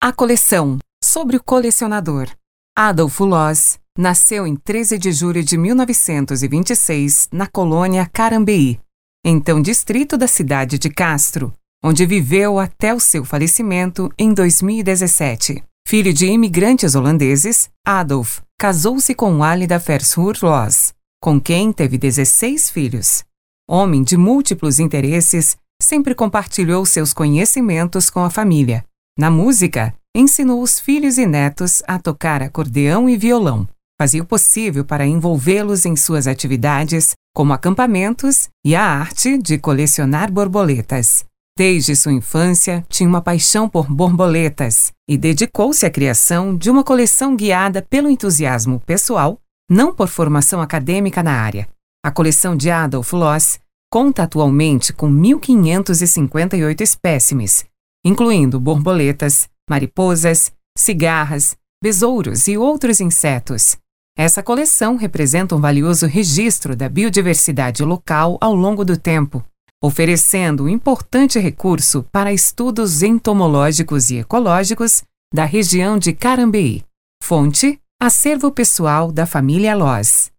A coleção, sobre o colecionador. Adolfo Loos nasceu em 13 de julho de 1926, na colônia Carambeí, então distrito da cidade de Castro, onde viveu até o seu falecimento em 2017. Filho de imigrantes holandeses, Adolf casou-se com Alida Verschoor Loos, com quem teve 16 filhos. Homem de múltiplos interesses, sempre compartilhou seus conhecimentos com a família. Na música, ensinou os filhos e netos a tocar acordeão e violão. Fazia o possível para envolvê-los em suas atividades, como acampamentos e a arte de colecionar borboletas. Desde sua infância, tinha uma paixão por borboletas e dedicou-se à criação de uma coleção guiada pelo entusiasmo pessoal, não por formação acadêmica na área. A coleção de Adolf Loos conta atualmente com 1.558 espécimes, incluindo borboletas, mariposas, cigarras, besouros e outros insetos. Essa coleção representa um valioso registro da biodiversidade local ao longo do tempo, oferecendo um importante recurso para estudos entomológicos e ecológicos da região de Carambeí. Fonte: Acervo Pessoal da Família Loos.